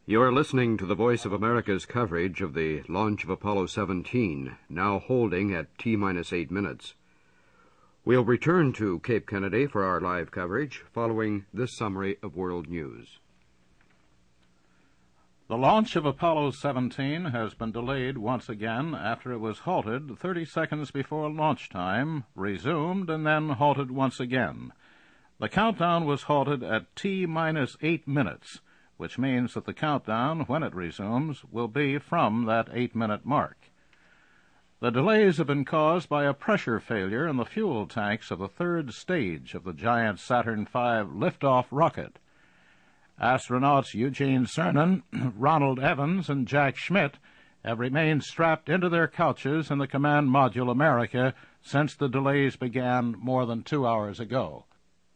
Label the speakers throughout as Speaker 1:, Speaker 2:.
Speaker 1: You are listening to the Voice of America's coverage of the launch of Apollo 17, now holding at T-minus 8 minutes. We'll return to Cape Kennedy for our live coverage following this summary of world news.
Speaker 2: The launch of Apollo 17 has been delayed once again after it was halted 30 seconds before launch time, resumed, and then halted once again. The countdown was halted at T-minus 8 minutes, which means that the countdown, when it resumes, will be from that 8-minute mark. The delays have been caused by a pressure failure in the fuel tanks of the third stage of the giant Saturn V liftoff rocket. Astronauts Eugene Cernan, Ronald Evans, and Jack Schmitt have remained strapped into their couches in the Command Module America since the delays began more than 2 hours ago.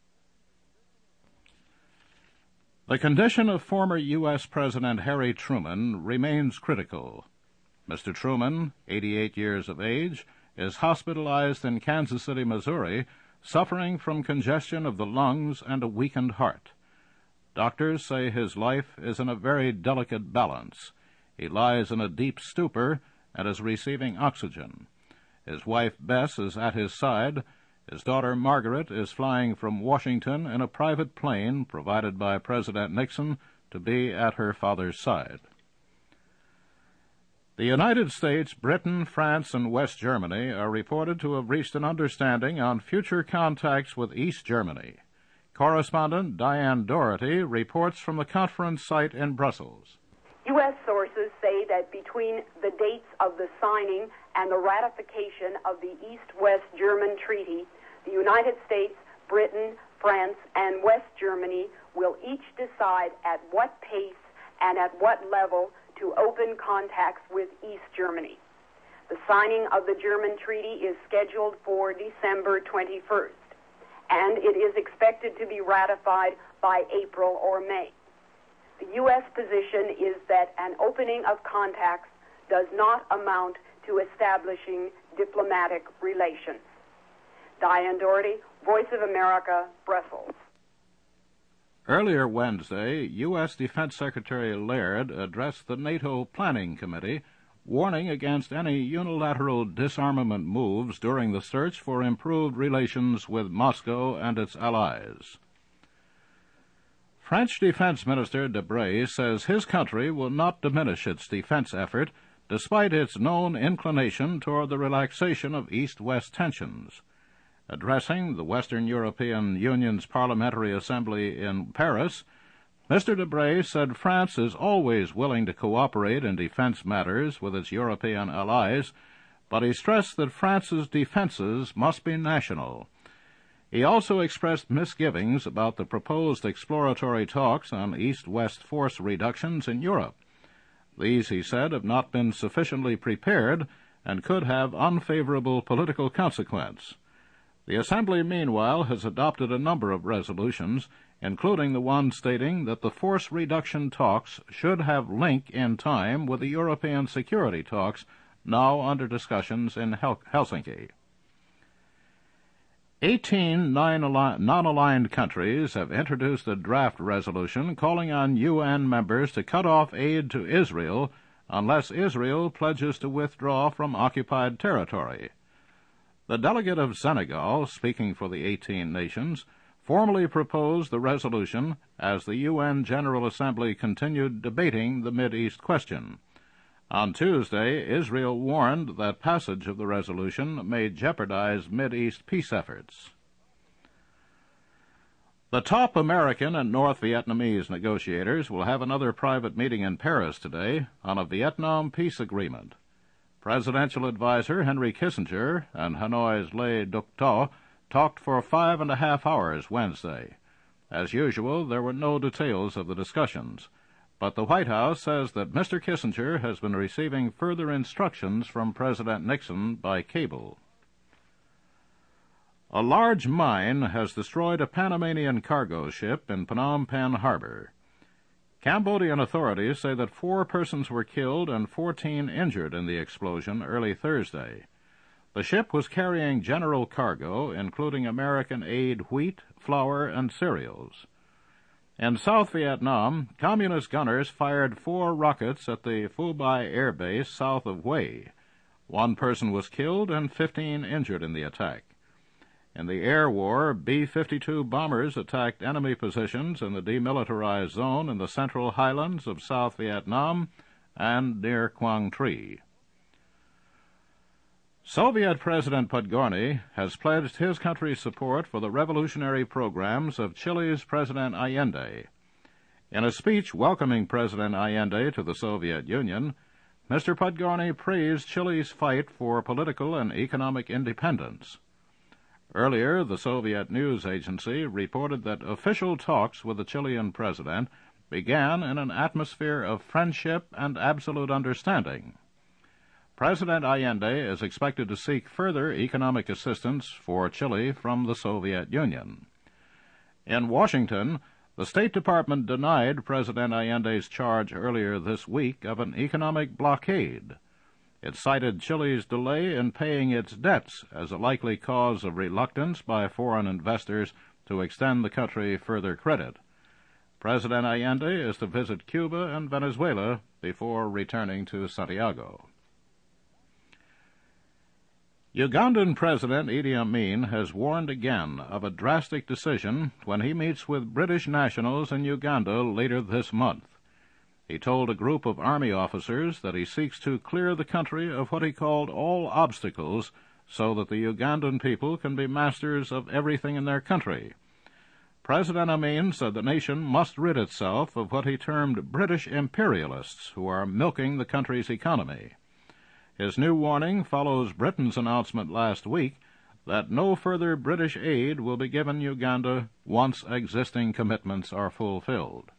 Speaker 2: The condition of former U.S. President Harry Truman remains critical. Mr. Truman, 88 years of age, is hospitalized in Kansas City, Missouri, suffering from congestion of the lungs and a weakened heart. Doctors say his life is in a very delicate balance. He lies in a deep stupor and is receiving oxygen. His wife, Bess, is at his side. His daughter, Margaret, is flying from Washington in a private plane provided by President Nixon to be at her father's side. The United States, Britain, France, and West Germany are reported to have reached an understanding on future contacts with East Germany. Correspondent Diane Doherty reports from the conference site in Brussels.
Speaker 3: U.S. sources say that between the dates of the signing and the ratification of the East-West German Treaty, the United States, Britain, France, and West Germany will each decide at what pace and at what level to open contacts with East Germany. The signing of the German treaty is scheduled for December 21st, and it is expected to be ratified by April or May. The U.S. position is that an opening of contacts does not amount to establishing diplomatic relations. Diane Doherty, Voice of America, Brussels.
Speaker 2: Earlier Wednesday, U.S. Defense Secretary Laird addressed the NATO Planning Committee, warning against any unilateral disarmament moves during the search for improved relations with Moscow and its allies. French Defense Minister Debré says his country will not diminish its defense effort despite its known inclination toward the relaxation of East-West tensions. Addressing the Western European Union's Parliamentary Assembly in Paris, Mr. Debré said France is always willing to cooperate in defense matters with its European allies, but he stressed that France's defenses must be national. He also expressed misgivings about the proposed exploratory talks on East-West force reductions in Europe. These, he said, have not been sufficiently prepared and could have unfavorable political consequence. The Assembly, meanwhile, has adopted a number of resolutions, including the one stating that the force reduction talks should have link in time with the European security talks now under discussions in Helsinki. 18 non-aligned countries have introduced a draft resolution calling on UN members to cut off aid to Israel unless Israel pledges to withdraw from occupied territory. The delegate of Senegal, speaking for the 18 nations, formally proposed the resolution as the UN General Assembly continued debating the Mideast question. On Tuesday, Israel warned that passage of the resolution may jeopardize Mideast peace efforts. The top American and North Vietnamese negotiators will have another private meeting in Paris today on a Vietnam peace agreement. Presidential advisor Henry Kissinger and Hanoi's Le Duc Tho talked for 5.5 hours Wednesday. As usual, there were no details of the discussions, but the White House says that Mr. Kissinger has been receiving further instructions from President Nixon by cable. A large mine has destroyed a Panamanian cargo ship in Phnom Penh Harbor. Cambodian authorities say that 4 persons were killed and 14 injured in the explosion early Thursday. The ship was carrying general cargo, including American aid wheat, flour, and cereals. In South Vietnam, Communist gunners fired 4 rockets at the Phu Bai Air Base south of Hue. 1 person was killed and 15 injured in the attack. In the air war, B-52 bombers attacked enemy positions in the demilitarized zone in the central highlands of South Vietnam and near Quang Tri. Soviet President Podgorny has pledged his country's support for the revolutionary programs of Chile's President Allende. In a speech welcoming President Allende to the Soviet Union, Mr. Podgorny praised Chile's fight for political and economic independence. Earlier, the Soviet news agency reported that official talks with the Chilean president began in an atmosphere of friendship and absolute understanding. President Allende is expected to seek further economic assistance for Chile from the Soviet Union. In Washington, the State Department denied President Allende's charge earlier this week of an economic blockade. It cited Chile's delay in paying its debts as a likely cause of reluctance by foreign investors to extend the country further credit. President Allende is to visit Cuba and Venezuela before returning to Santiago. Ugandan President Idi Amin has warned again of a drastic decision when he meets with British nationals in Uganda later this month. He told a group of army officers that he seeks to clear the country of what he called all obstacles so that the Ugandan people can be masters of everything in their country. President Amin said the nation must rid itself of what he termed British imperialists who are milking the country's economy. His new warning follows Britain's announcement last week that no further British aid will be given Uganda once existing commitments are fulfilled.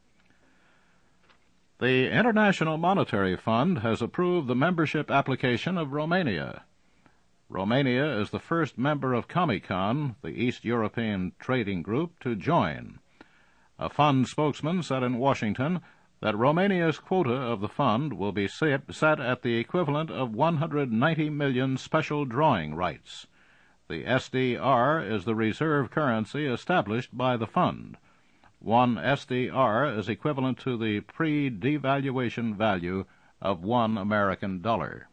Speaker 2: The International Monetary Fund has approved the membership application of Romania. Romania is the first member of Comecon, the East European Trading Group, to join. A fund spokesman said in Washington that Romania's quota of the fund will be set at the equivalent of 190 million special drawing rights. The SDR is the reserve currency established by the fund. 1 SDR is equivalent to the pre-devaluation value of $1 American dollar.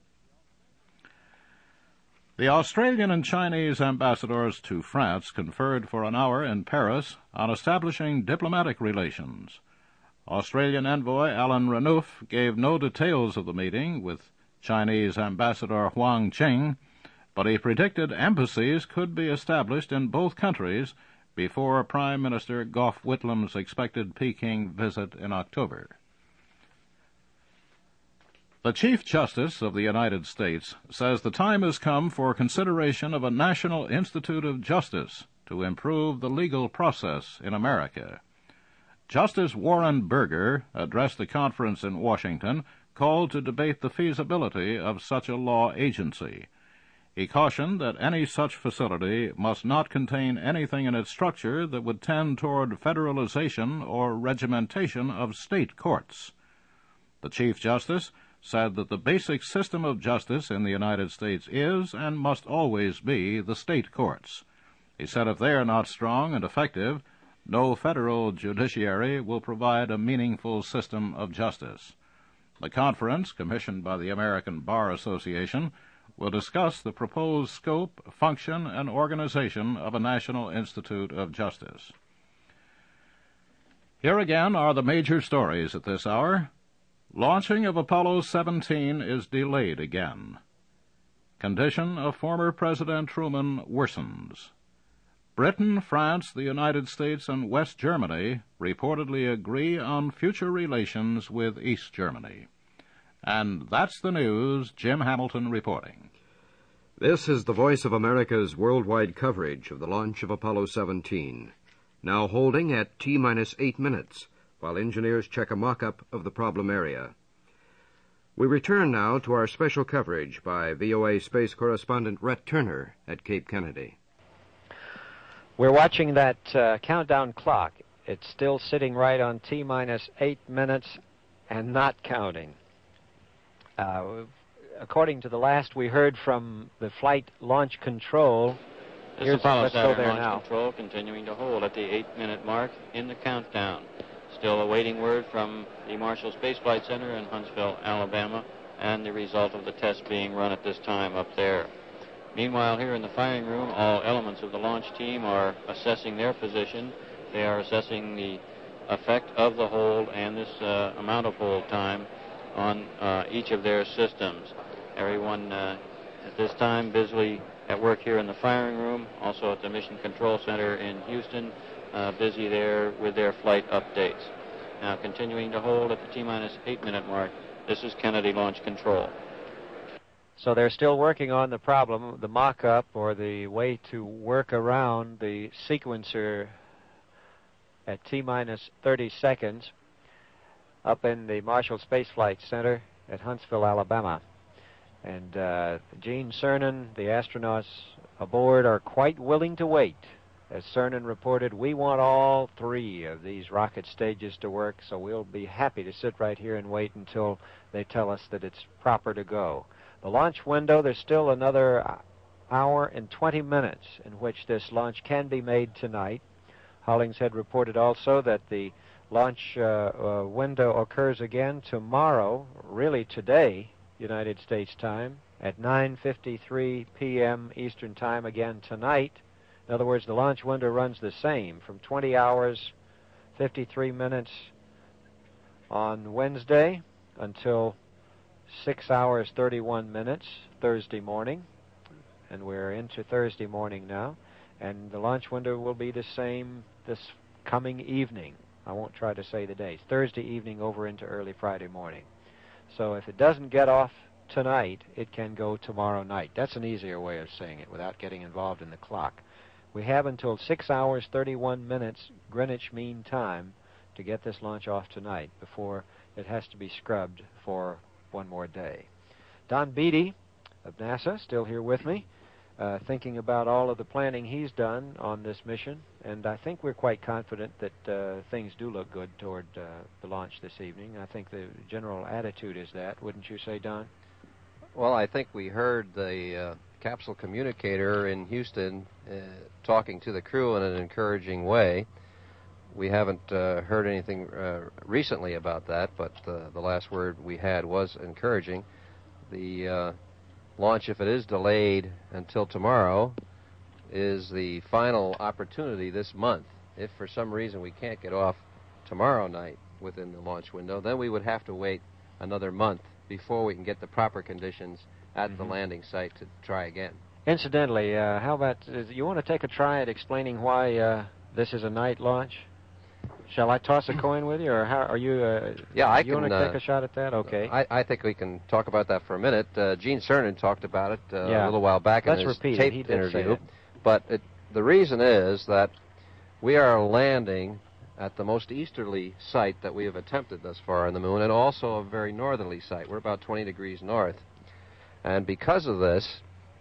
Speaker 2: The Australian and Chinese ambassadors to France conferred for an hour in Paris on establishing diplomatic relations. Australian envoy Alan Renouf gave no details of the meeting with Chinese Ambassador Huang Qing, but he predicted embassies could be established in both countries before Prime Minister Gough Whitlam's expected Peking visit in October. The Chief Justice of the United States says the time has come for consideration of a National Institute of Justice to improve the legal process in America. Justice Warren Burger addressed the conference in Washington, called to debate the feasibility of such a law agency. He cautioned that any such facility must not contain anything in its structure that would tend toward federalization or regimentation of state courts. The Chief Justice said that the basic system of justice in the United States is and must always be the state courts. He said if they are not strong and effective, no federal judiciary will provide a meaningful system of justice. The conference, commissioned by the American Bar Association, will discuss the proposed scope, function, and organization of a National Institute of Justice. Here again are the major stories at this hour. Launching of Apollo 17 is delayed again. Condition of former President Truman worsens. Britain, France, the United States, and West Germany reportedly agree on future relations with East Germany. And that's the news. Jim Hamilton reporting.
Speaker 1: This is the Voice of America's worldwide coverage of the launch of Apollo 17, now holding at T-minus 8 minutes, while engineers check a mock-up of the problem area. We return now to our special coverage by VOA space correspondent Rhett Turner at Cape Kennedy.
Speaker 4: We're watching that countdown clock. It's still sitting right on T-minus 8 minutes and not counting. According to the last we heard from the flight launch control,
Speaker 5: This is Apollo
Speaker 4: let's go
Speaker 5: Saturn
Speaker 4: there
Speaker 5: launch
Speaker 4: now.
Speaker 5: control continuing to hold at the 8-minute mark in the countdown. Still awaiting word from the Marshall Space Flight Center in Huntsville, Alabama, and the result of the test being run at this time up there. Meanwhile, here in the firing room, all elements of the launch team are assessing their position. They are assessing the effect of the hold and this amount of hold time on each of their systems. Everyone at this time busily at work here in the firing room, also at the Mission Control Center in Houston, busy there with their flight updates. Now continuing to hold at the T-minus 8-minute mark, this is Kennedy Launch Control.
Speaker 4: So they're still working on the problem, the mock-up, or the way to work around the sequencer at T-minus 30 seconds up in the Marshall Space Flight Center at Huntsville, Alabama. And Gene Cernan, the astronauts aboard, are quite willing to wait. As Cernan reported, we want all 3 of these rocket stages to work, so we'll be happy to sit right here and wait until they tell us that it's proper to go. The launch window, there's still another hour and 20 minutes in which this launch can be made tonight. Hollingshead reported also that the launch window occurs again tomorrow, really today, United States time, at 9:53 p.m. Eastern time again tonight. In other words, the launch window runs the same from 20 hours, 53 minutes on Wednesday until 6 hours, 31 minutes Thursday morning. And we're into Thursday morning now. And the launch window will be the same this coming evening. I won't try to say the dates. Thursday evening over into early Friday morning. So if it doesn't get off tonight, it can go tomorrow night. That's an easier way of saying it without getting involved in the clock. We have until 6 hours, 31 minutes Greenwich Mean Time to get this launch off tonight before it has to be scrubbed for one more day. Don Beatty of NASA, still here with me, thinking about all of the planning he's done on this mission, and I think we're quite confident that things do look good toward the launch this evening. I think the general attitude is that, wouldn't you say, Don?
Speaker 6: Well, I think we heard the capsule communicator in Houston talking to the crew in an encouraging way. We haven't heard anything recently about that, but the last word we had was encouraging. The launch, if it is delayed until tomorrow, is the final opportunity this month. If for some reason we can't get off tomorrow night within the launch window, then we would have to wait another month before we can get the proper conditions at the landing site to try again.
Speaker 4: Incidentally, how about, you want to take a try at explaining why this is a night launch? Shall I toss a coin with you, or how are you?
Speaker 6: Yeah, I
Speaker 4: you
Speaker 6: can.
Speaker 4: Want to take a shot at that? Okay.
Speaker 6: I think we can talk about that for a minute. Gene Cernan talked about it a little while back in his taped interview. But the reason is that we are landing at the most easterly site that we have attempted thus far on the moon, and also a very northerly site. We're about 20 degrees north. And because of this,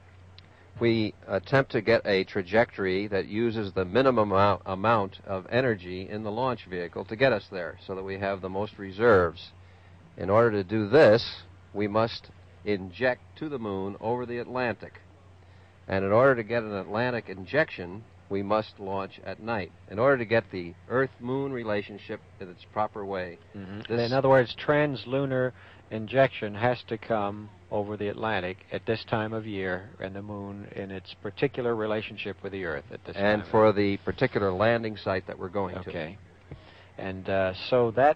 Speaker 6: we attempt to get a trajectory that uses the minimum amount of energy in the launch vehicle to get us there, so that we have the most reserves. In order to do this, we must inject to the moon over the Atlantic. And in order to get an Atlantic injection, we must launch at night. In order to get the Earth-Moon relationship in its proper way.
Speaker 4: In other words, translunar injection has to come over the Atlantic at this time of year, and the moon in its particular relationship with the Earth at this time.
Speaker 6: And for the particular landing site that we're going to.
Speaker 4: Okay. And so that,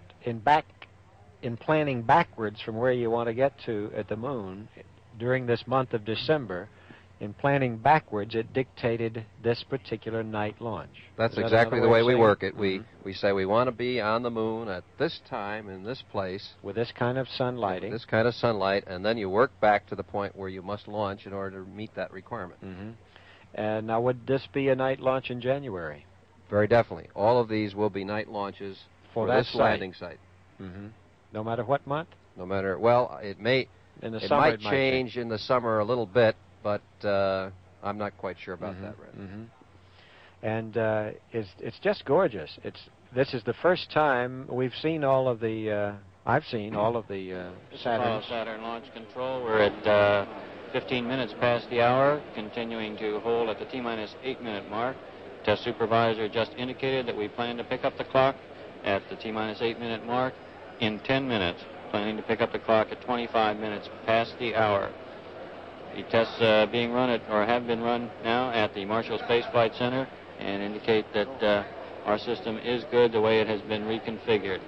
Speaker 4: in planning backwards from where you want to get to at the moon during this month of December, in planning backwards, it dictated this particular night launch.
Speaker 6: That's exactly the way we work it. We say we want to be on the moon at this time in this place.
Speaker 4: With this kind of sunlighting.
Speaker 6: This kind of sunlight, and then you work back to the point where you must launch in order to meet that requirement.
Speaker 4: And now, would this be a night launch in January?
Speaker 6: Very definitely. All of these will be night launches for this landing site.
Speaker 4: No matter what month?
Speaker 6: No matter, well, it may...
Speaker 4: In the summer,
Speaker 6: it might change in the summer a little bit, but I'm not quite sure about that, Red.
Speaker 4: And it's just gorgeous. This is the first time we've seen all of the. I've seen all of the Saturn.
Speaker 5: Saturn Launch Control. We're at 15 minutes past the hour, continuing to hold at the T-minus 8-minute mark. Test supervisor just indicated that we plan to pick up the clock at the T-minus 8-minute mark in 10 minutes, planning to pick up the clock at 25 minutes past the hour. The tests being run have been run now at the Marshall Space Flight Center and indicate that our system is good the way it has been reconfigured.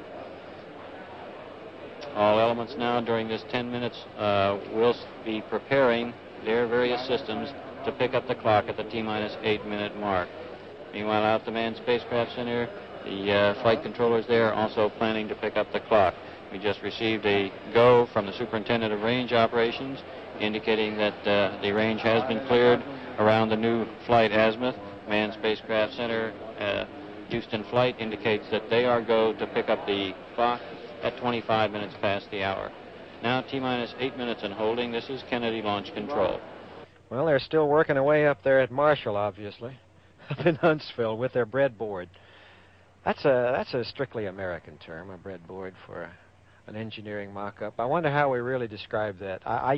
Speaker 5: All elements now during this 10 minutes will be preparing their various systems to pick up the clock at the T-minus 8-minute mark. Meanwhile, out at the Manned Spacecraft Center, the flight controllers there are also planning to pick up the clock. We just received a go from the Superintendent of Range Operations indicating that the range has been cleared around the new flight azimuth. Manned Spacecraft Center, Houston Flight indicates that they are go to pick up the clock at 25 minutes past the hour. Now T-minus 8 minutes and holding. This is Kennedy Launch Control.
Speaker 4: Well, they're still working away up there at Marshall, obviously, up in Huntsville with their breadboard. That's a strictly American term, a breadboard for an engineering mock-up. I wonder how we really describe that. I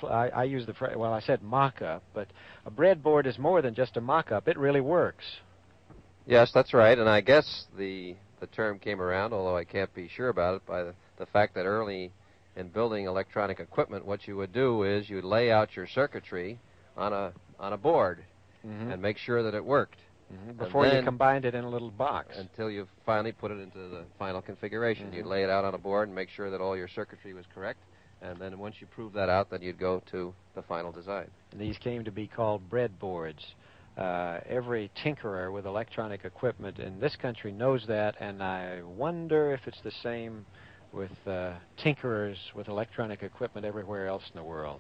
Speaker 4: said mock-up, but a breadboard is more than just a mock-up. It really works.
Speaker 6: Yes, that's right, and I guess the term came around, although I can't be sure about it, by the fact that early in building electronic equipment, what you would do is you'd lay out your circuitry on a board and make sure that it worked.
Speaker 4: Before you combined it in a little box.
Speaker 6: Until you finally put it into the final configuration. You'd lay it out on a board and make sure that all your circuitry was correct. And then once you prove that out, then you'd go to the final design.
Speaker 4: And these came to be called breadboards. Every tinkerer with electronic equipment in this country knows that, and I wonder if it's the same with tinkerers with electronic equipment everywhere else in the world.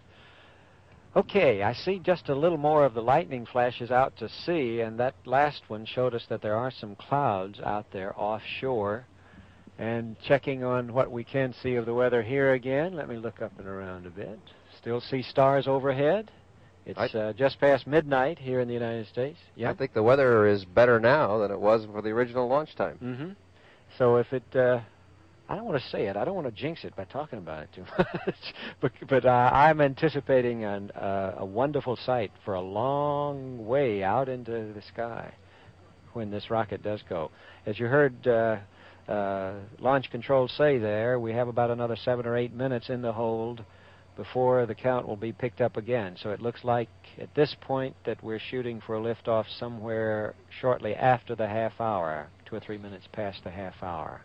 Speaker 4: Okay, I see just a little more of the lightning flashes out to sea, and that last one showed us that there are some clouds out there offshore. And checking on what we can see of the weather here again, let me look up and around a bit. Still see stars overhead. It's just past midnight here in the United States. Yeah.
Speaker 6: I think the weather is better now than it was for the original launch time.
Speaker 4: So if it... I don't want to say it. I don't want to jinx it by talking about it too much. but I'm anticipating a wonderful sight for a long way out into the sky when this rocket does go. As you heard Launch Control say there, we have about another 7 or 8 minutes in the hold before the count will be picked up again. So it looks like at this point that we're shooting for a liftoff somewhere shortly after the half hour, 2 or 3 minutes past the half hour.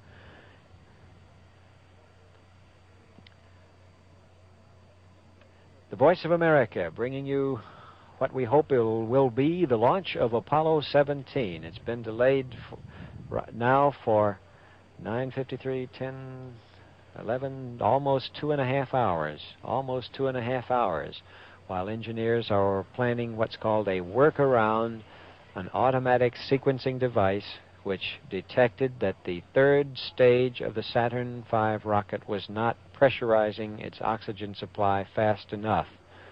Speaker 4: The Voice of America, bringing you what we hope will be the launch of Apollo 17. It's been delayed now for 9:53, 10, 11, almost 2.5 hours. Almost 2.5 hours, while engineers are planning what's called a workaround, an automatic sequencing device which detected that the third stage of the Saturn V rocket was not pressurizing its oxygen supply fast enough.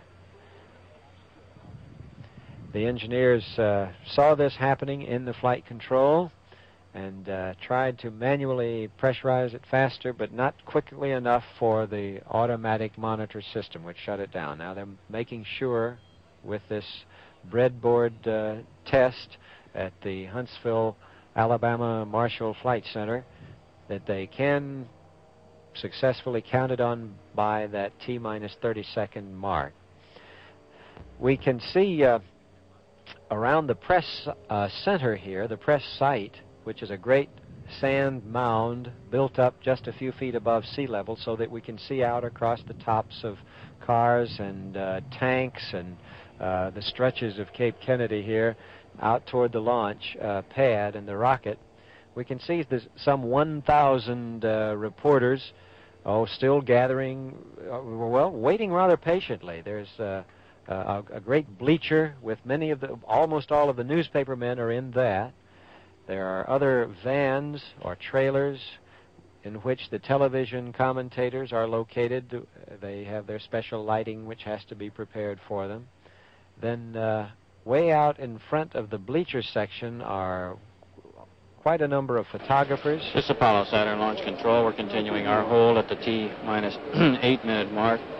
Speaker 4: The engineers saw this happening in the flight control and tried to manually pressurize it faster, but not quickly enough for the automatic monitor system, which shut it down. Now they're making sure with this breadboard test at the Huntsville, Alabama Marshall Flight Center that they can successfully counted on by that T-minus 30-second mark. We can see around the press center here, the press site, which is a great sand mound built up just a few feet above sea level so that we can see out across the tops of cars and tanks and the stretches of Cape Kennedy here out toward the launch pad and the rocket. We can see there's some 1,000 reporters, still gathering, waiting rather patiently. There's a great bleacher with almost all of the newspaper men are in that. There are other vans or trailers in which the television commentators are located. They have their special lighting which has to be prepared for them. Then way out in front of the bleacher section are quite a number of photographers.
Speaker 5: This Apollo Saturn Launch Control. We're continuing our hold at the T-minus 8-minute mark.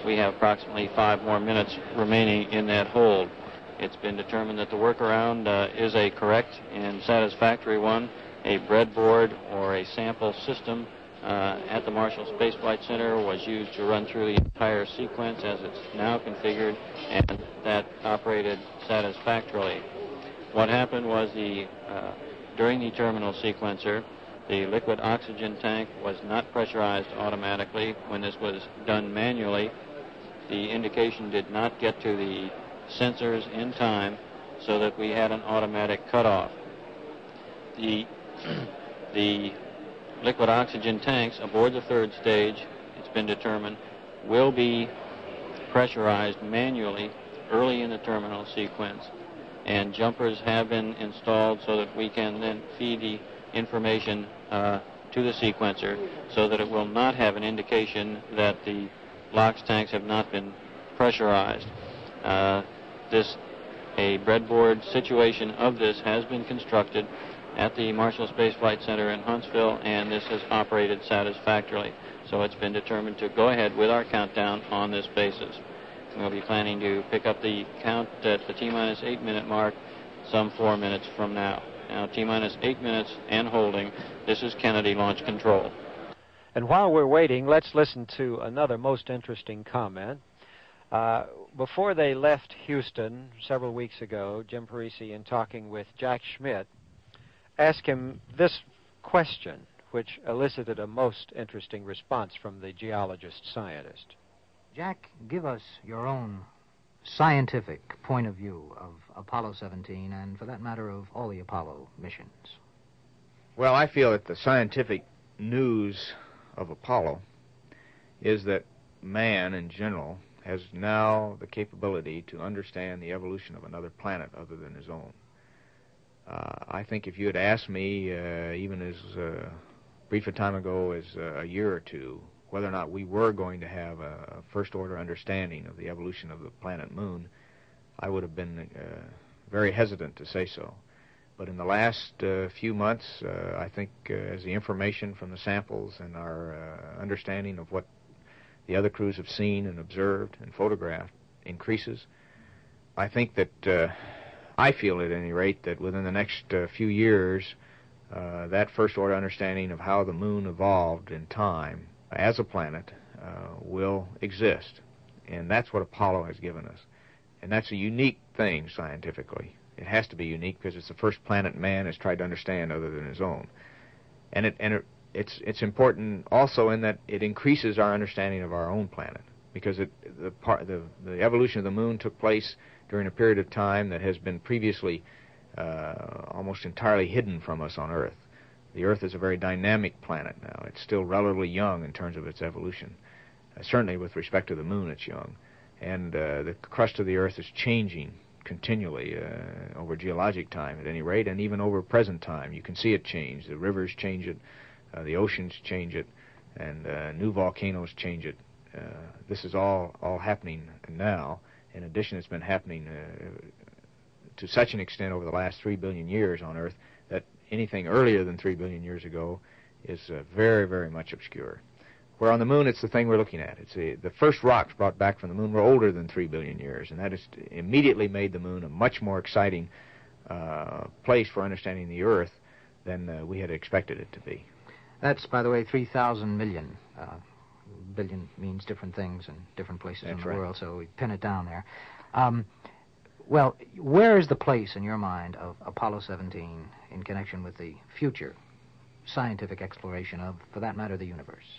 Speaker 5: we have approximately 5 more minutes remaining in that hold. It's been determined that the workaround is a correct and satisfactory one. A breadboard or a sample system at the Marshall Space Flight Center was used to run through the entire sequence as it's now configured, and that operated satisfactorily. What happened was during the terminal sequencer, the liquid oxygen tank was not pressurized automatically. When this was done manually, the indication did not get to the sensors in time, so that we had an automatic cutoff. The liquid oxygen tanks aboard the third stage, it's been determined, will be pressurized manually early in the terminal sequence, and jumpers have been installed so that we can then feed the information to the sequencer so that it will not have an indication that the LOX tanks have not been pressurized. A breadboard situation of this has been constructed at the Marshall Space Flight Center in Huntsville, and this has operated satisfactorily. So it's been determined to go ahead with our countdown on this basis. We'll be planning to pick up the count at the T-minus 8 minute mark some 4 minutes from now. Now, T-minus 8 minutes and holding. This is Kennedy Launch Control.
Speaker 4: And while we're waiting, let's listen to another most interesting comment. Before they left Houston several weeks ago, Jim Parisi, in talking with Jack Schmitt, asked him this question, which elicited a most interesting response from the geologist-scientist.
Speaker 7: Jack, give us your own scientific point of view of Apollo 17 and, for that matter, of all the Apollo missions.
Speaker 8: Well, I feel that the scientific news of Apollo is that man in general has now the capability to understand the evolution of another planet other than his own. I think if you had asked me, even as brief a time ago as a year or two, whether or not we were going to have a first-order understanding of the evolution of the planet Moon, I would have been very hesitant to say so. But in the last few months, I think as the information from the samples and our understanding of what the other crews have seen and observed and photographed increases, I think that, I feel at any rate, that within the next few years, that first-order understanding of how the Moon evolved in time as a planet will exist. And that's what Apollo has given us. And that's a unique thing scientifically. It has to be unique because it's the first planet man has tried to understand other than his own. And it's important also in that it increases our understanding of our own planet, because the evolution of the Moon took place during a period of time that has been previously almost entirely hidden from us on Earth. The Earth is a very dynamic planet now. It's still relatively young in terms of its evolution. Certainly with respect to the Moon, it's young. And the crust of the Earth is changing continually over geologic time, at any rate, and even over present time. You can see it change. The rivers change it, the oceans change it, and new volcanoes change it. This is all happening now. In addition, it's been happening to such an extent over the last 3 billion years on Earth that anything earlier than 3 billion years ago is very, very much obscure. Where on the Moon, it's the thing we're looking at. It's the first rocks brought back from the Moon were older than 3 billion years, and that has immediately made the Moon a much more exciting place for understanding the Earth than we had expected it to be.
Speaker 7: That's, by the way, 3,000 million. Billion means different things in different places in the world, so we pin it down there. Well, where is the place in your mind of Apollo 17 in connection with the future scientific exploration of, for that matter, the universe?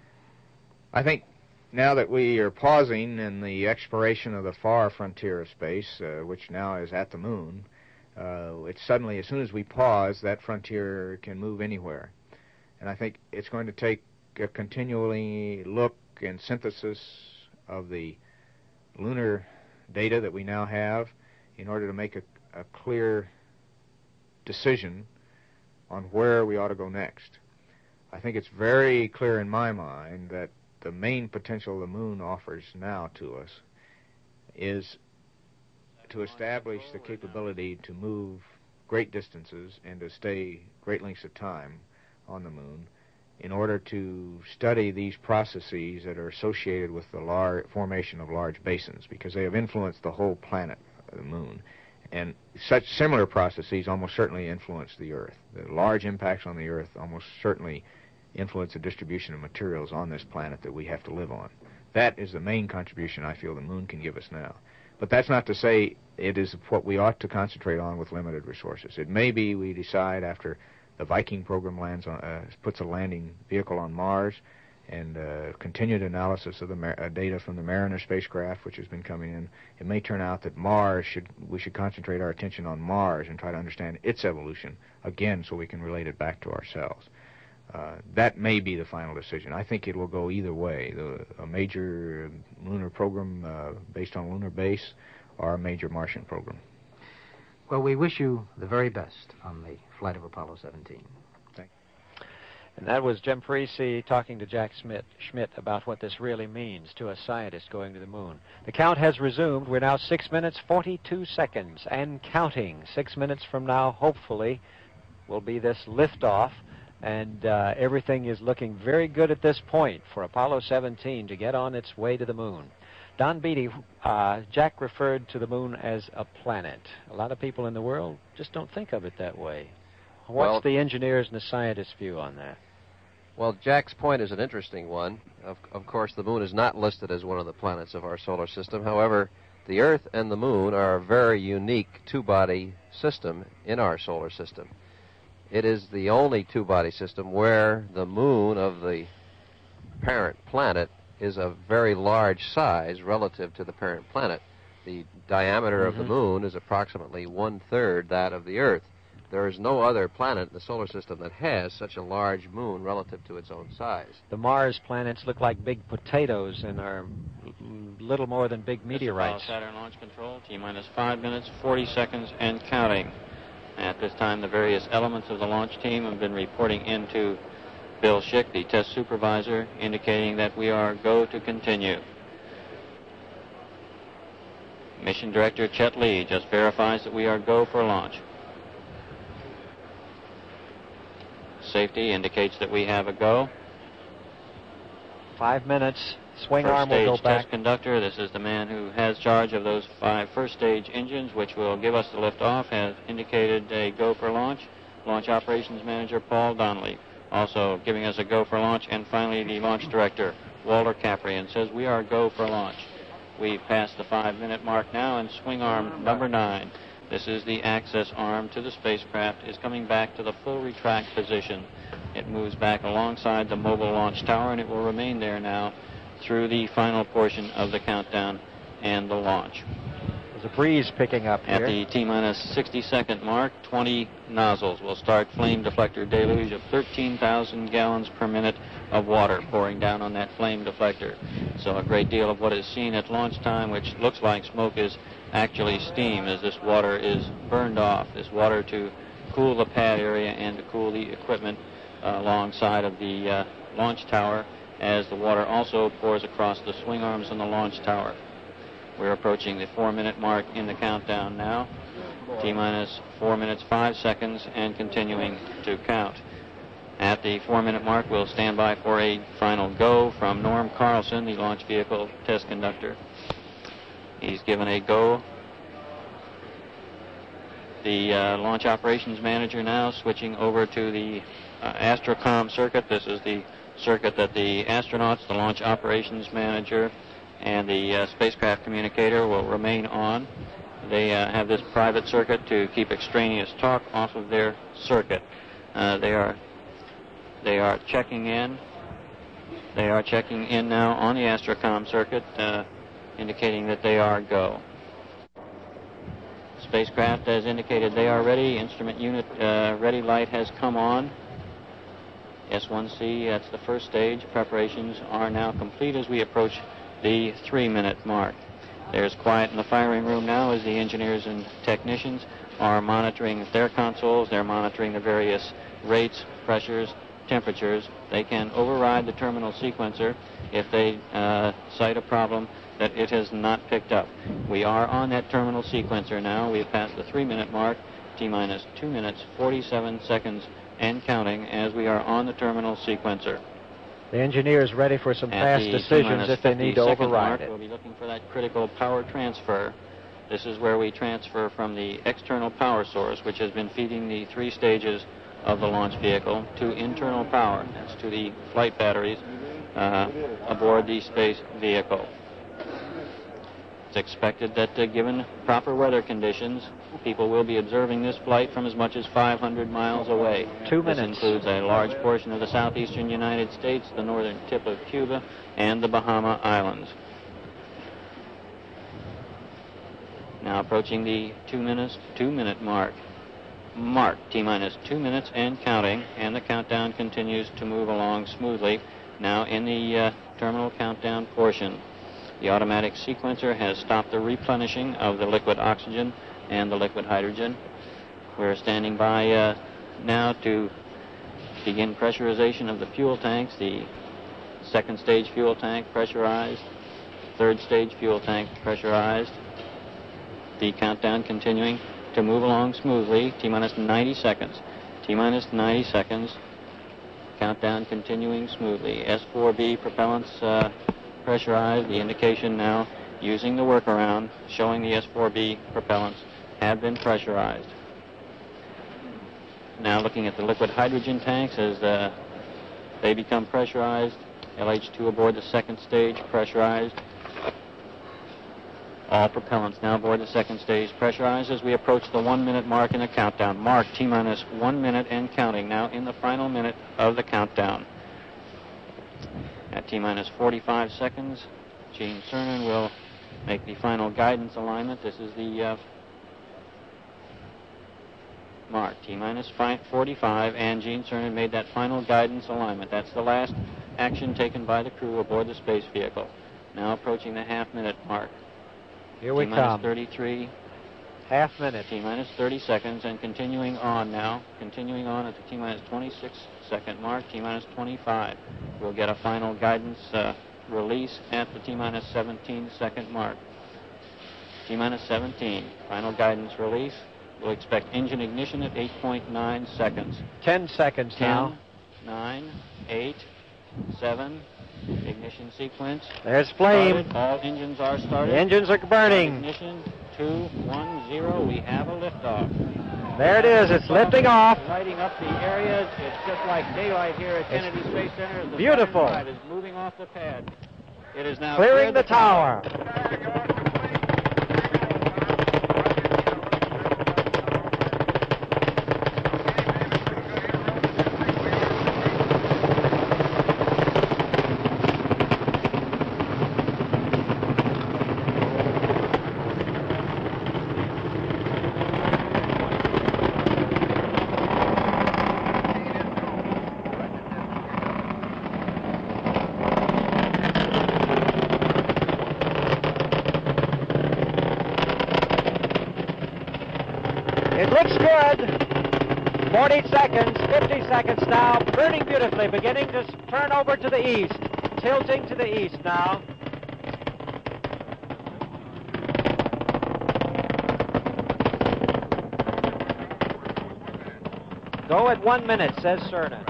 Speaker 8: I think now that we are pausing in the exploration of the far frontier of space, which now is at the Moon, it's suddenly, as soon as we pause, that frontier can move anywhere. And I think it's going to take a continually look and synthesis of the lunar data that we now have in order to make a clear decision on where we ought to go next. I think it's very clear in my mind that the main potential the Moon offers now to us is to establish the capability to move great distances and to stay great lengths of time on the Moon, in order to study these processes that are associated with the formation of large basins, because they have influenced the whole planet, the moon. And such similar processes almost certainly influence the Earth. The large impacts on the Earth almost certainly influence the distribution of materials on this planet that we have to live on. That is the main contribution I feel the moon can give us now. But that's not to say it is what we ought to concentrate on with limited resources. It may be we decide after the Viking program puts a landing vehicle on Mars, and continued analysis of the data from the Mariner spacecraft, which has been coming in, it may turn out that we should concentrate our attention on Mars and try to understand its evolution, again, so we can relate it back to ourselves. That may be the final decision. I think it will go either way, a major lunar program based on a lunar base or a major Martian program.
Speaker 7: Well, we wish you the very best on the flight of Apollo 17.
Speaker 8: Thank you.
Speaker 4: And that was Jim Parisi talking to Jack Schmitt about what this really means to a scientist going to the moon. The count has resumed. We're now 6 minutes, 42 seconds, and counting. 6 minutes from now, hopefully, will be this liftoff. And everything is looking very good at this point for Apollo 17 to get on its way to the moon. Don Beatty, Jack referred to the moon as a planet. A lot of people in the world just don't think of it that way. What's the engineers and the scientists' view on that?
Speaker 6: Well, Jack's point is an interesting one. Of course, the moon is not listed as one of the planets of our solar system. However, the Earth and the moon are a very unique two-body system in our solar system. It is the only two-body system where the moon of the parent planet is of very large size relative to the parent planet. The diameter of the moon is approximately 1/3 that of the Earth. There is no other planet in the solar system that has such a large moon relative to its own size.
Speaker 4: The Mars planets look like big potatoes and are little more than big meteorites.
Speaker 5: Saturn Launch Control, T-minus 5 minutes, 40 seconds, and counting. At this time, the various elements of the launch team have been reporting into Bill Schick, the test supervisor, indicating that we are go to continue. Mission Director Chet Lee just verifies that we are go for launch. Safety indicates that we have a go.
Speaker 4: 5 minutes. Swing arm will go back.
Speaker 5: Test conductor, this is the man who has charge of those 5 first-stage engines, which will give us the lift-off, has indicated a go for launch. Launch Operations Manager Paul Donnelly also giving us a go for launch. And finally, the Launch Director, Walter Caprian, says we are go for launch. We've passed the 5-minute mark now, and swing arm number 9. This is the access arm to the spacecraft, is coming back to the full retract position. It moves back alongside the mobile launch tower, and it will remain there now through the final portion of the countdown and the launch.
Speaker 4: There's a breeze picking up here.
Speaker 5: At the T-minus 60-second mark, 20 nozzles will start flame deflector deluge of 13,000 gallons per minute of water pouring down on that flame deflector. So a great deal of what is seen at launch time, which looks like smoke, is actually steam, as this water is burned off. This water to cool the pad area and to cool the equipment alongside of the launch tower, as the water also pours across the swing arms on the launch tower. We're approaching the 4-minute mark in the countdown now. T-minus 4 minutes 5 seconds and continuing to count. At the 4-minute mark, we'll stand by for a final go from Norm Carlson, the launch vehicle test conductor. He's given a go. The launch operations manager now switching over to the Astrocom circuit. This is the circuit that the astronauts, the launch operations manager, and the spacecraft communicator will remain on. They have this private circuit to keep extraneous talk off of their circuit. They are checking in. They are checking in now on the Astrocom circuit, indicating that they are go. Spacecraft has indicated they are ready. Instrument unit ready light has come on. S1C, that's the first stage. Preparations are now complete as we approach the 3-minute mark. There's quiet in the firing room now as the engineers and technicians are monitoring their consoles. They're monitoring the various rates, pressures, temperatures. They can override the terminal sequencer if they cite a problem that it has not picked up. We are on that terminal sequencer now. We've passed the 3-minute mark. T-minus 2 minutes, 47 seconds, and counting as we are on the terminal sequencer.
Speaker 4: The engineer's ready for some fast decisions if they need to override it.
Speaker 5: We'll be looking for that critical power transfer. This is where we transfer from the external power source, which has been feeding the 3 stages of the launch vehicle, to internal power. That's to the flight batteries aboard the space vehicle. It's expected that given proper weather conditions, people will be observing this flight from as much as 500 miles away.
Speaker 4: 2 minutes.
Speaker 5: This includes a large portion of the southeastern United States, the northern tip of Cuba, and the Bahama Islands. Now approaching the 2-minute mark. T-minus 2 minutes and counting, and the countdown continues to move along smoothly. Now in the terminal countdown portion. The automatic sequencer has stopped the replenishing of the liquid oxygen and the liquid hydrogen. We're standing by now to begin pressurization of the fuel tanks. The 2nd stage fuel tank pressurized, 3rd stage fuel tank pressurized. The countdown continuing to move along smoothly. T-minus 90 seconds. T-minus 90 seconds. Countdown continuing smoothly. S4B propellants pressurized. The indication now using the workaround showing the S4B propellants have been pressurized. Now looking at the liquid hydrogen tanks as they become pressurized. LH2 aboard the 2nd stage pressurized. All propellants now aboard the 2nd stage pressurized as we approach the 1-minute mark in the countdown. Mark T-minus 1 minute and counting now in the final minute of the countdown. At T-minus 45 seconds, Gene Cernan will make the final guidance alignment. This is the mark. T-minus 45, and Gene Cernan made that final guidance alignment. That's the last action taken by the crew aboard the space vehicle. Now approaching the half-minute mark.
Speaker 4: Here we
Speaker 5: T-minus
Speaker 4: come.
Speaker 5: 33.
Speaker 4: Half minute.
Speaker 5: T-minus 30 seconds, and continuing on now. Continuing on at the T-minus 26 second mark. T-minus 25. We'll get a final guidance release at the T-minus 17 second mark. T-minus 17. Final guidance release. We'll expect engine ignition at 8.9 seconds.
Speaker 4: 10 seconds
Speaker 5: 10,
Speaker 4: now.
Speaker 5: 9, 8, 7. Ignition sequence.
Speaker 4: There's flame.
Speaker 5: Started. All engines are started.
Speaker 4: The engines are burning.
Speaker 5: Ignition 2, 1, 0. We have a liftoff.
Speaker 4: There it is. It's lifting off.
Speaker 5: Lighting up the areas. It's just like daylight here at Kennedy Space Center. The
Speaker 4: beautiful.
Speaker 5: It is moving off the pad. It is now
Speaker 4: clearing the tower. It looks good. 40 seconds, 50 seconds now, burning beautifully, beginning to turn over to the east, tilting to the east now. Go at 1 minute, says Cernan.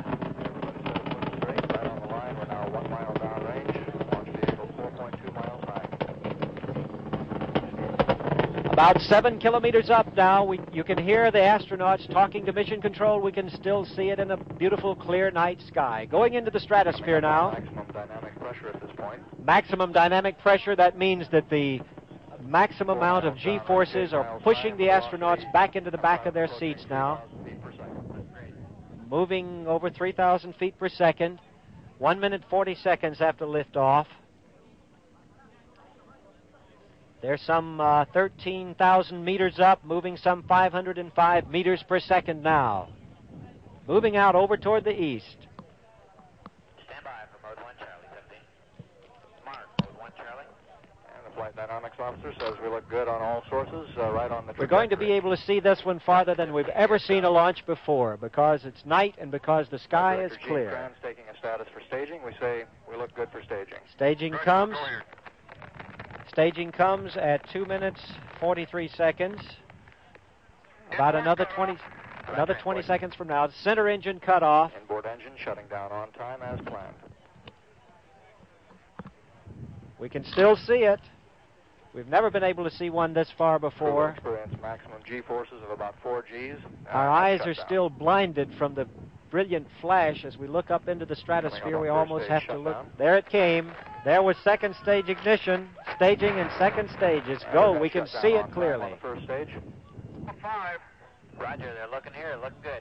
Speaker 4: About 7 kilometers up now. You can hear the astronauts talking to Mission Control. We can still see it in a beautiful, clear night sky. Going into the stratosphere now.
Speaker 9: Maximum dynamic pressure at this point.
Speaker 4: Maximum dynamic pressure, that means that the maximum amount of G-forces are pushing the astronauts back into the back of their seats now. Moving over 3,000 feet per second. 1 minute 40 seconds after liftoff. They're some 13,000 meters up, moving some 505 meters per second now. Moving out over toward the east.
Speaker 9: Stand by for mode 1 Charlie, 15. Mark, mode 1 Charlie. And the flight dynamics officer says we look good on all sources, right on the trajectory.
Speaker 4: We're going to be able to see this one farther than we've ever seen a launch before, because it's night and because the sky is clear.
Speaker 9: Director Gene Kranz taking a status for staging. We say we look good for staging.
Speaker 4: Staging comes. Staging comes at 2 minutes 43 seconds. About another 20. Another 20 seconds from now. Center engine cut off.
Speaker 9: Inboard engine shutting down on time as planned.
Speaker 4: We can still see it. We've never been able to see one this far before.
Speaker 9: Experience maximum G-forces of about 4 Gs.
Speaker 4: Our eyes are still blinded from the brilliant flash. As we look up into the stratosphere, we almost have to look. There it came. There was second stage ignition. Staging and second stages. Go. We can see it clearly.
Speaker 9: On the first stage.
Speaker 10: 5.
Speaker 5: Roger, they're looking here. Look good.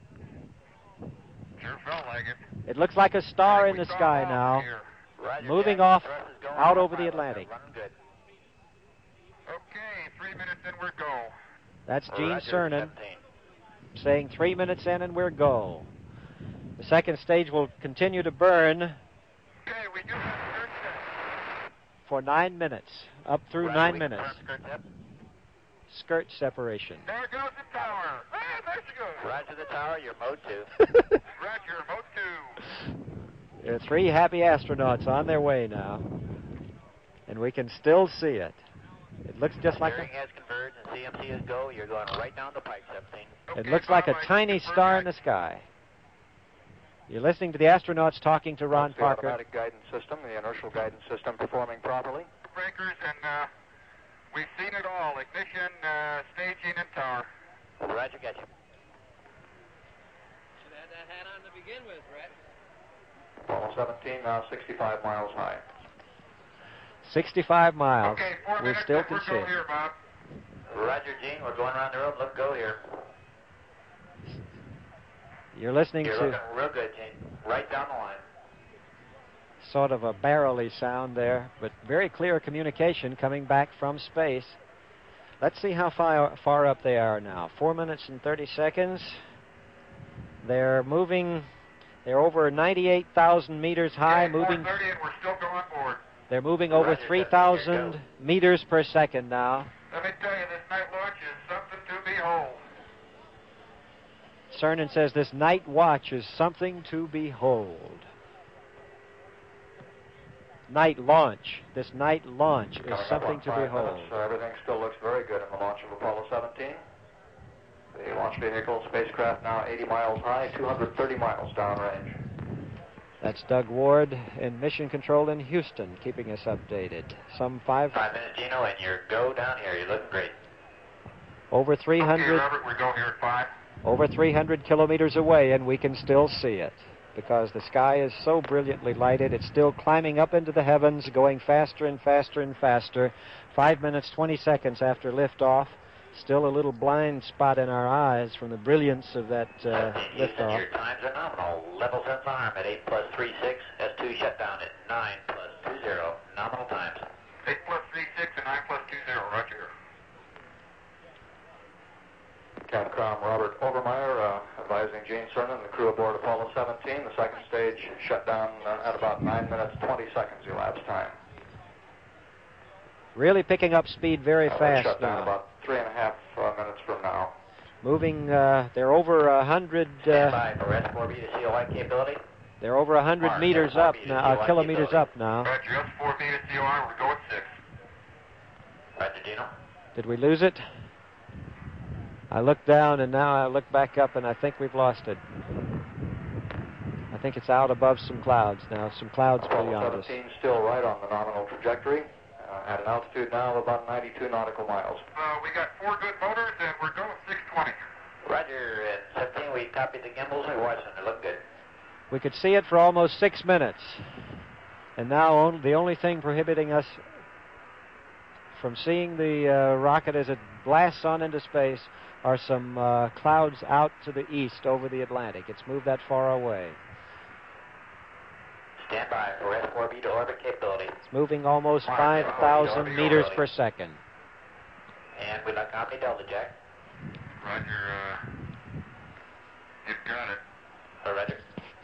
Speaker 10: Sure felt like it.
Speaker 4: It looks like a star in the sky now.
Speaker 5: Roger,
Speaker 4: moving
Speaker 5: Jack.
Speaker 4: off
Speaker 5: Going
Speaker 4: out
Speaker 5: on
Speaker 4: over the
Speaker 5: pilot.
Speaker 4: Atlantic.
Speaker 5: They're running good.
Speaker 10: Okay, 3 minutes in, we're go.
Speaker 4: That's Gene
Speaker 5: Roger,
Speaker 4: Cernan
Speaker 5: 17.
Speaker 4: saying 3 minutes in and we're go. The second stage will continue to burn
Speaker 10: Okay, we do have skirt set.
Speaker 4: for 9 minutes, up through
Speaker 5: Roger,
Speaker 4: 9
Speaker 5: we
Speaker 4: minutes.
Speaker 5: confirm skirt tip.
Speaker 4: Skirt separation.
Speaker 10: There goes the tower. Ah, there she goes.
Speaker 5: Roger the tower, you're mode 2.
Speaker 10: Roger, mode 2.
Speaker 4: There are 3 happy astronauts on their way now, and we can still see it. It looks just like
Speaker 5: Steering has converged and CMC is go. You're going right down the pipe, 17.
Speaker 4: it looks like a tiny star in the sky. You're listening to the astronauts talking to Ron
Speaker 9: That's the
Speaker 4: Parker.
Speaker 9: automatic guidance system, the inertial guidance system performing properly.
Speaker 10: Breakers, and we've seen it all. Ignition, staging, and tower.
Speaker 5: Roger, get you.
Speaker 11: Should have had that hat on to begin with, Brett.
Speaker 9: Apollo 17 now 65 miles high.
Speaker 4: 65 miles.
Speaker 10: Okay, 4
Speaker 4: We
Speaker 10: minutes,
Speaker 4: still
Speaker 10: and
Speaker 4: can
Speaker 10: we're
Speaker 4: see
Speaker 10: go
Speaker 4: it.
Speaker 10: here, Bob.
Speaker 5: Roger, Gene, we're going around the room. Look, go here.
Speaker 4: You're listening
Speaker 5: You're
Speaker 4: to
Speaker 5: looking real good, Gene. Right down the line.
Speaker 4: sort of a barrel-y sound there, but very clear communication coming back from space. Let's see how far up they are now. 4 minutes and 30 seconds. They're moving. They're over 98,000 meters high,
Speaker 10: Okay,
Speaker 4: moving.
Speaker 10: 4:30, and we're still going forward.
Speaker 4: They're moving over
Speaker 5: Roger,
Speaker 4: 3,000
Speaker 5: go.
Speaker 4: meters per second now.
Speaker 10: Let me tell you, this night launch is something to behold.
Speaker 4: Cernan says this night watch is something to behold. Night launch. This night launch is
Speaker 9: Coming up
Speaker 4: something
Speaker 9: on
Speaker 4: to
Speaker 9: 5
Speaker 4: behold.
Speaker 9: minutes, everything still looks very good in the launch of Apollo 17. The launch vehicle spacecraft now 80 miles high, 230 miles downrange.
Speaker 4: That's Doug Ward in Mission Control in Houston, keeping us updated. Some
Speaker 5: 5 minutes, Gino, and you're go down here. You're looking great.
Speaker 4: over
Speaker 10: Okay,
Speaker 4: 300
Speaker 10: Robert, we go here at 5.
Speaker 4: over 300 kilometers away, and we can still see it because the sky is so brilliantly lighted. It's still climbing up into the heavens, going faster and faster and faster. 5 minutes, 20 seconds after liftoff. Still a little blind spot in our eyes from the brilliance of that
Speaker 5: Houston,
Speaker 4: liftoff.
Speaker 5: your times are nominal. Level sense arm at 8 plus 36. S2 shutdown at 9 plus 20. Nominal times.
Speaker 10: 8 plus 36 and 9 plus 20. Roger.
Speaker 9: Capcom Robert Overmeyer advising Gene Cernan and the crew aboard Apollo 17. The second stage shut down at about 9 minutes, 20 seconds elapsed time.
Speaker 4: Really picking up speed very fast
Speaker 9: Shut down
Speaker 4: now.
Speaker 9: about 3.5 minutes from now.
Speaker 4: Moving, they're over 100.
Speaker 5: Stand by for S4B to COI capability.
Speaker 4: They're over 100
Speaker 5: Mark,
Speaker 4: meters
Speaker 5: S4B
Speaker 4: up
Speaker 5: to
Speaker 4: now,
Speaker 5: COI
Speaker 4: kilometers
Speaker 5: capability.
Speaker 4: up now.
Speaker 10: Roger, S4B to COI, we're going 6.
Speaker 5: Roger, Gino.
Speaker 4: Did we lose it? I looked down and now I look back up and I think we've lost it. I think it's out above some clouds now, some clouds beyond
Speaker 9: Apollo
Speaker 4: us.
Speaker 9: 17 still right on the nominal trajectory at an altitude now of about 92 nautical miles.
Speaker 10: We got 4 good motors, and we're going 620.
Speaker 5: Roger, at 17 we copied the gimbals and we watched them. They look good.
Speaker 4: We could see it for almost 6 minutes. And now the only thing prohibiting us from seeing the rocket as it blasts on into space are some clouds out to the east over the Atlantic. It's moved that far away.
Speaker 5: Stand by for S4B to orbit capability.
Speaker 4: It's moving almost
Speaker 5: Mark,
Speaker 4: 5,000
Speaker 5: S4B
Speaker 4: meters
Speaker 5: to
Speaker 4: per
Speaker 5: orbit.
Speaker 4: second.
Speaker 5: And we'd like Omni Delta, Jack.
Speaker 10: Roger, you've got it.
Speaker 5: Roger.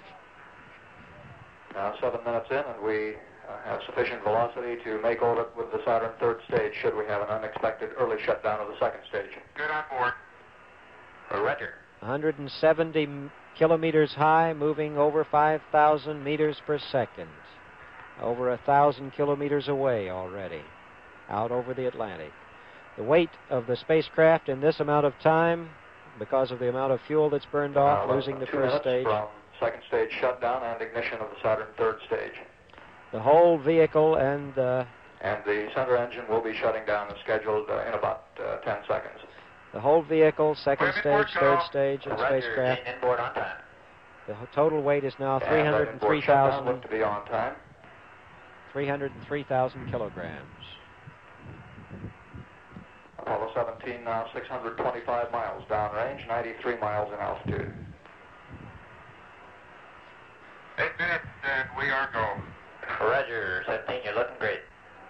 Speaker 9: Now 7 minutes in, and we have sufficient velocity to make orbit with the Saturn third stage should we have an unexpected early shutdown of the second stage.
Speaker 10: Good on board.
Speaker 5: Roger.
Speaker 4: 170 kilometers high, moving over 5,000 meters per second. Over 1,000 kilometers away already, out over the Atlantic. The weight of the spacecraft in this amount of time because of the amount of fuel that's burned off, losing the first stage.
Speaker 9: From second stage shutdown and ignition of the Saturn third stage.
Speaker 4: The whole vehicle and the
Speaker 9: center engine will be shutting down as scheduled in about 10 seconds.
Speaker 4: The whole vehicle, second stage, third stage, and spacecraft.
Speaker 9: Inboard on time.
Speaker 4: The total weight is now 303,000.
Speaker 9: Look to be on time.
Speaker 4: 303,000 kilograms.
Speaker 9: Apollo 17 now 625 miles downrange, 93 miles in altitude.
Speaker 10: 8 minutes and we are go.
Speaker 9: Roger, 17, you're looking great.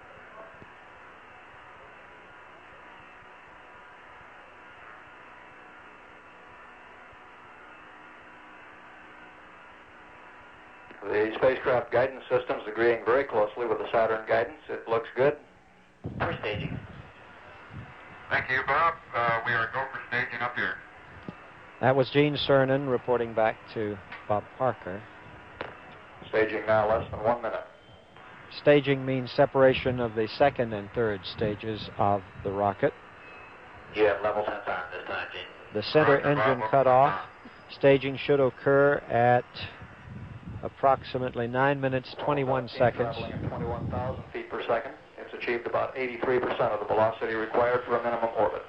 Speaker 9: The spacecraft guidance system's agreeing very closely with the Saturn guidance. It looks good. For staging.
Speaker 10: Thank you, Bob. We are go for staging up here.
Speaker 4: That was Gene Cernan reporting back to Bob Parker.
Speaker 9: Staging now less than 1 minute.
Speaker 4: Staging means separation of the second and third stages of the rocket.
Speaker 9: You have level sense on this time, Gene.
Speaker 4: The center engine cut off. Staging should occur at approximately 9 minutes, 21 seconds.
Speaker 9: Traveling at 21,000 feet per second. It's achieved about 83% of the velocity required for a minimum orbit.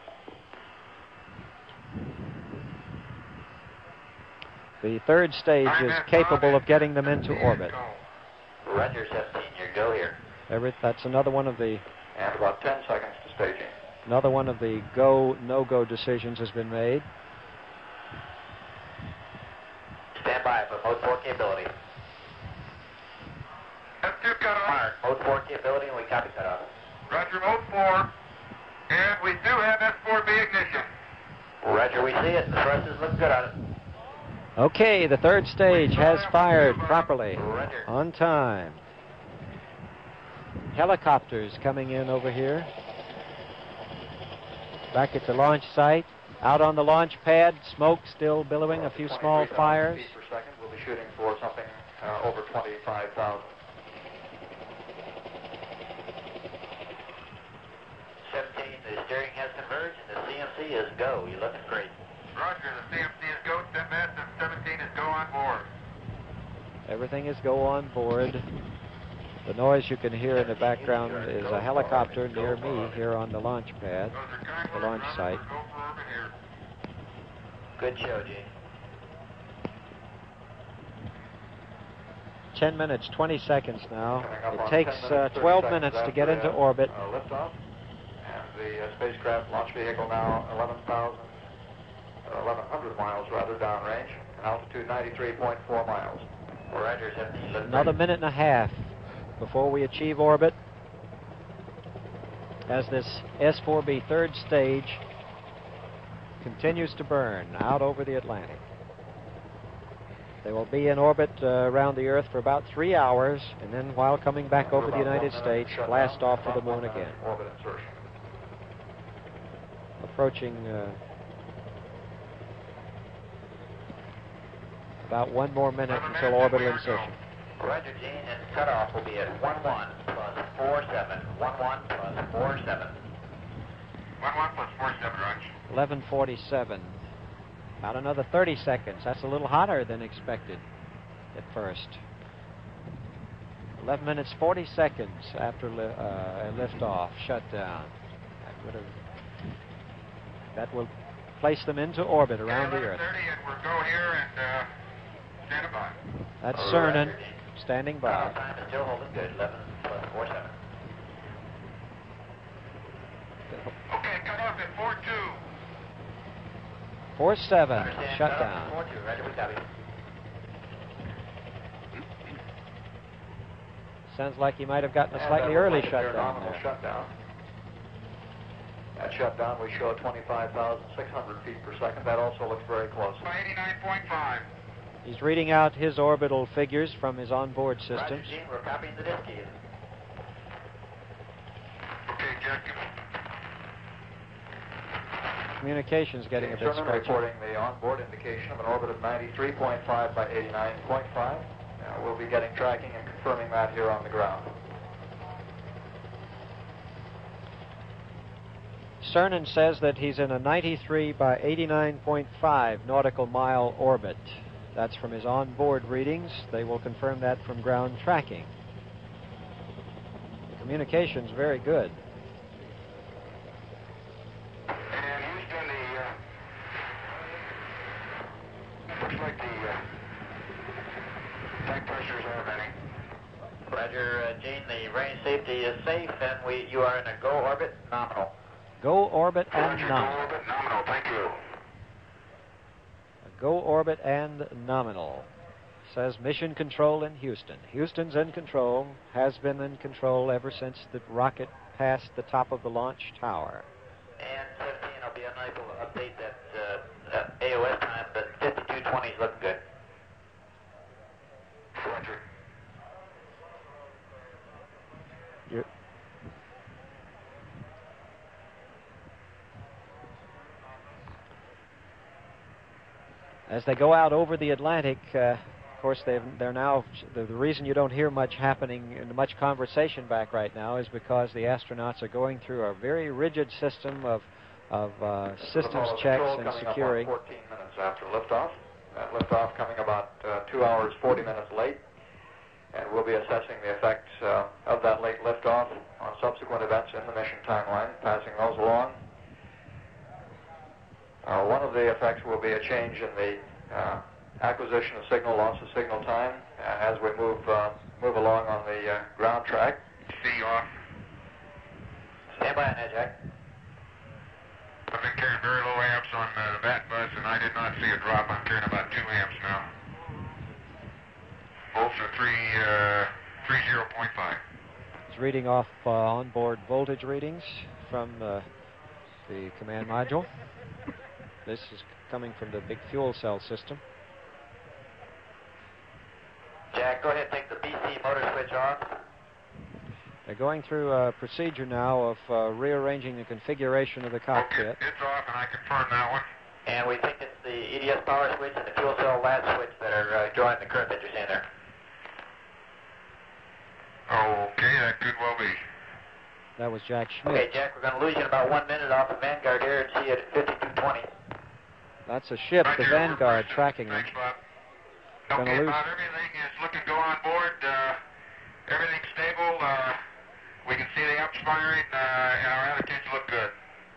Speaker 4: The third stage is capable of getting them into orbit.
Speaker 9: Roger, 17, your go here.
Speaker 4: That's another one of the...
Speaker 9: And about 10 seconds to staging.
Speaker 4: Another one of the go, no-go decisions has been made.
Speaker 9: Stand by for mode 4 capability.
Speaker 10: S2 cutoff.
Speaker 9: Mark, mode 4 capability, and we copy cutoff.
Speaker 10: Roger, mode 4. And we do have S4B ignition.
Speaker 9: Roger, we see it. The thrusters look good on it.
Speaker 4: Okay, the third stage has fired properly, on time. Helicopters coming in over here. Back at the launch site. Out on the launch pad, smoke still billowing, a few small fires.
Speaker 9: Feet per second. We'll be shooting for something over 25,000. 17, the steering has converged, and the CMC is go. You're looking great.
Speaker 10: Roger, the CMC is go, 10 minutes, and 17 is go on board.
Speaker 4: Everything is go on board. The noise you can hear in the background is a helicopter near me here on the launch pad, the launch site.
Speaker 9: Good show, Gene.
Speaker 4: 10 minutes, 20 seconds now. It takes 12 minutes to get into orbit.
Speaker 9: Liftoff, and the spacecraft launch vehicle now 1,100 miles rather downrange, altitude 93.4 miles. Roger, 17.
Speaker 4: Another minute and a half before we achieve orbit, as this S4B third stage continues to burn out over the Atlantic. They will be in orbit around the Earth for about 3 hours, and then while coming back over the United States, blast off to the moon again.
Speaker 9: Orbit insertion.
Speaker 4: Approaching about 1 more minute until orbital insertion.
Speaker 9: Roger, Gene, and cutoff will be at 11 plus 47. 11 plus 47.
Speaker 10: 11 plus 47, Roger.
Speaker 4: 11:47. About another 30 seconds. That's a little hotter than expected at first. 11 minutes 40 seconds after liftoff, shutdown. That will place them into orbit around the Earth.
Speaker 10: 30 and we're go here and stand by.
Speaker 4: That's Cernan standing by.
Speaker 9: Time is still holding good. 11 plus 47.
Speaker 10: Okay, cut off at 4-2.
Speaker 4: 4-7, shutdown.
Speaker 9: 4-2, Roger, we copy.
Speaker 4: Sounds like you might have gotten a slightly early shutdown there.
Speaker 9: Shutdown. At shutdown, we show 25,600 feet per second. That also looks very close.
Speaker 10: 89.5.
Speaker 4: He's reading out his orbital figures from his onboard systems.
Speaker 9: Roger, Gene, we're copying the disk keys.
Speaker 10: Okay, Jack.
Speaker 4: Communication's getting a bit sketchy.
Speaker 9: Reporting the onboard indication of an orbit of 93.5 by 89.5. Now we'll be getting tracking and confirming that here on the ground.
Speaker 4: Cernan says that he's in a 93 by 89.5 nautical mile orbit. That's from his onboard readings. They will confirm that from ground tracking. The communication's very good.
Speaker 10: And Houston, looks like the tank pressures are venting.
Speaker 9: Roger, Gene, the range safety is safe, and you are in a go orbit nominal.
Speaker 4: Go orbit and
Speaker 10: Roger,
Speaker 4: nominal.
Speaker 10: Go orbit nominal, thank you.
Speaker 4: Go orbit and nominal, says Mission Control in Houston. Houston's in control, has been in control ever since the rocket passed the top of the launch tower.
Speaker 9: And 15, I'll be unable to update that AOS time, but 5220 is looking good.
Speaker 10: Roger.
Speaker 4: As they go out over the Atlantic, of course, they're now, the reason you don't hear much happening and much conversation back right now is because the astronauts are going through a very rigid system of systems checks and securing.
Speaker 9: 14 minutes after liftoff. Liftoff coming about 2 hours, 40 minutes late. And we'll be assessing the effects of that late liftoff on subsequent events in the mission timeline, passing those along. One of the effects will be a change in the acquisition of signal, loss of signal time as we move along on the ground track.
Speaker 10: C off.
Speaker 9: Stand by on that, Jack.
Speaker 10: I've been carrying very low amps on the bat bus, and I did not see a drop. I'm carrying about 2 amps now. Volts are 30.5.
Speaker 4: It's reading off onboard voltage readings from the command module. This is coming from the big fuel cell system.
Speaker 9: Jack, go ahead and take the BC motor switch on.
Speaker 4: They're going through a procedure now of rearranging the configuration of the cockpit.
Speaker 10: Okay, it's off, and I confirm that one.
Speaker 9: And we think it's the EDS power switch and the fuel cell latch switch that are drawing the current that you're seeing there.
Speaker 10: Okay, that could well be.
Speaker 4: That was Jack Schmidt.
Speaker 9: Okay, Jack, we're going to lose you in about 1 minute off of Vanguard here and see you at 5220.
Speaker 4: That's a ship,
Speaker 10: Right
Speaker 4: the
Speaker 10: here,
Speaker 4: Vanguard,
Speaker 10: we're
Speaker 4: tracking them.
Speaker 10: Thanks, Bob.
Speaker 4: Gonna
Speaker 10: Okay,
Speaker 4: lose.
Speaker 10: Bob, everything is looking go on board. Everything's stable. We can see the ups firing, and our attitudes look good.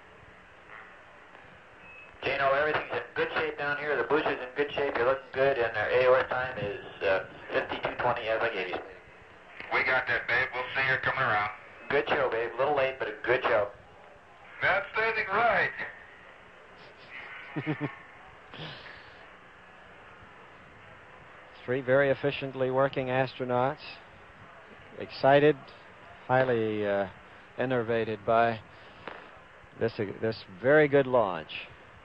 Speaker 9: Jano, everything's in good shape down here. The boosters in good shape. You're looking good, and our AOS time is 5220 as I gave you.
Speaker 10: We got that, babe. We'll see her coming around.
Speaker 9: Good show, babe. A little late, but a good show.
Speaker 10: That's standing right.
Speaker 4: 3 very efficiently working astronauts, excited, highly enervated by this very good launch.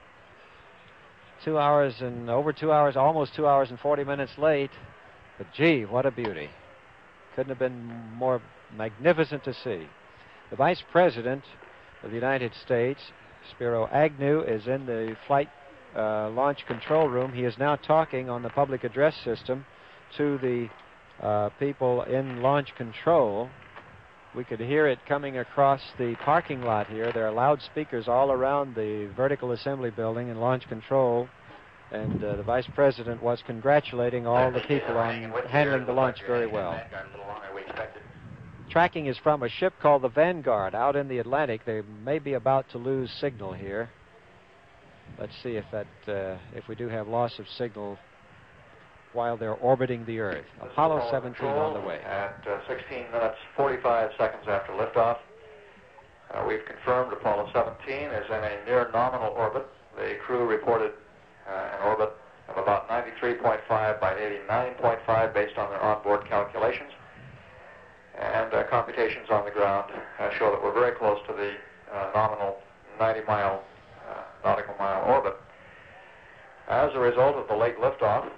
Speaker 4: 2 hours and over 2 hours, almost 2 hours and 40 minutes late, but gee, what a beauty. Couldn't have been more magnificent to see. The Vice President of the United States, Spiro Agnew, is in the flight launch control room. He is now talking on the public address system to the people in launch control. We could hear it coming across the parking lot here. There are loudspeakers all around the vertical assembly building and launch control. And the Vice President was congratulating all the people on handling the launch very well. Tracking is from a ship called the Vanguard out in the Atlantic. They may be about to lose signal here. Let's see if we do have loss of signal while they're orbiting the Earth. Apollo 17 on the way.
Speaker 9: At 16 minutes 45 seconds after liftoff, we've confirmed Apollo 17 is in a near nominal orbit. The crew reported an orbit of about 93.5 by 89.5 based on their onboard calculations. And computations on the ground show that we're very close to the nominal 90-mile nautical mile orbit. As a result of the late liftoff,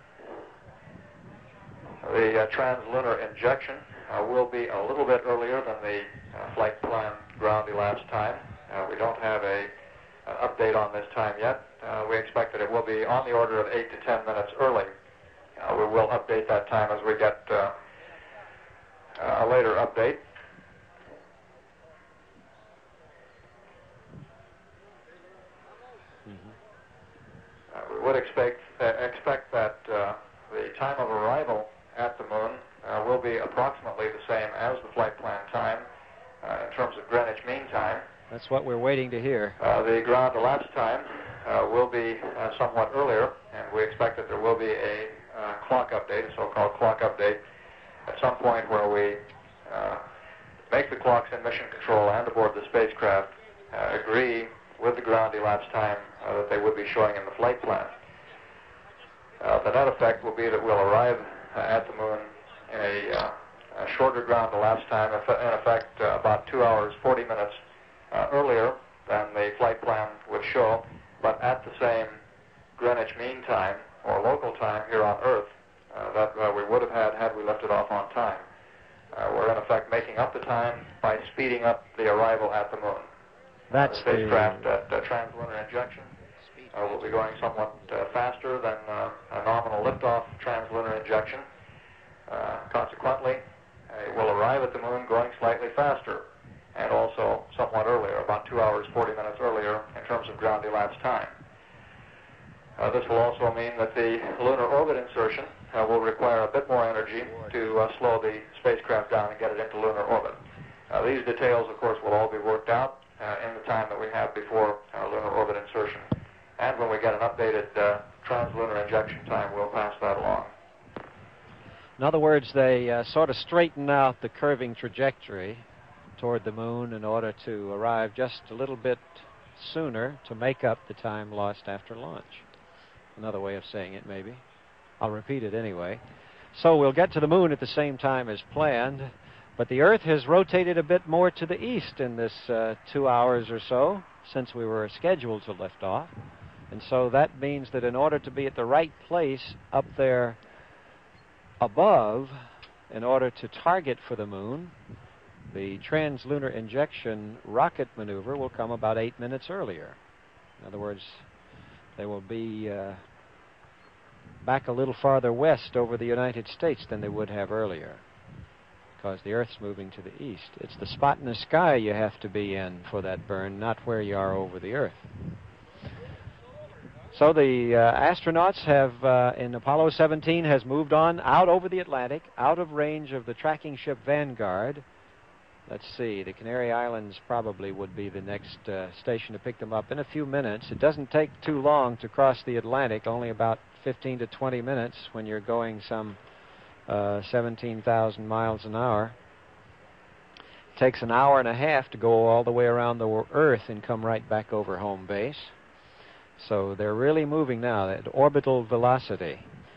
Speaker 9: the translunar injection will be a little bit earlier than the flight plan ground elapsed time. We don't have an update on this time yet. We expect that it will be on the order of 8 to 10 minutes early. We will update that time as we get a later update. as the flight plan time in terms of Greenwich Mean Time.
Speaker 4: That's what we're waiting to hear.
Speaker 9: The ground elapsed time will be somewhat earlier, and we expect that there will be a clock update, a so-called clock update, at some point where we make the clocks in mission control and aboard the spacecraft agree with the ground elapsed time that they would be showing in the flight plan. The net effect will be that we'll arrive at the moon in a shorter ground elapsed time, in effect about 2 hours, 40 minutes earlier than the flight plan would show, but at the same Greenwich Mean Time or local time here on Earth that we would have had we lifted off on time. We're in effect making up the time by speeding up the arrival at the moon.
Speaker 4: That's
Speaker 9: the spacecraft at translunar injection will be going somewhat faster than a nominal liftoff translunar injection. Consequently, it will arrive at the moon going slightly faster and also somewhat earlier, about 2 hours, 40 minutes earlier in terms of ground elapsed time. This will also mean that the lunar orbit insertion will require a bit more energy to slow the spacecraft down and get it into lunar orbit. These details, of course, will all be worked out in the time that we have before lunar orbit insertion. And when we get an updated translunar injection time, we'll pass that along.
Speaker 4: In other words, they sort of straighten out the curving trajectory toward the moon in order to arrive just a little bit sooner to make up the time lost after launch. Another way of saying it, maybe. I'll repeat it anyway. So we'll get to the moon at the same time as planned, but the Earth has rotated a bit more to the east in this 2 hours or so since we were scheduled to lift off. And so that means that in order to be at the right place up there above, in order to target for the moon, the translunar injection rocket maneuver will come about 8 minutes earlier. In other words, they will be back a little farther west over the United States than they would have earlier, because the Earth's moving to the east. It's the spot in the sky you have to be in for that burn, not where you are over the Earth. So the astronauts have, in Apollo 17, has moved on out over the Atlantic, out of range of the tracking ship Vanguard. Let's see, the Canary Islands probably would be the next station to pick them up in a few minutes. It doesn't take too long to cross the Atlantic, only about 15 to 20 minutes when you're going some 17,000 miles an hour. It takes an hour and a half to go all the way around the Earth and come right back over home base. So they're really moving now at orbital velocity.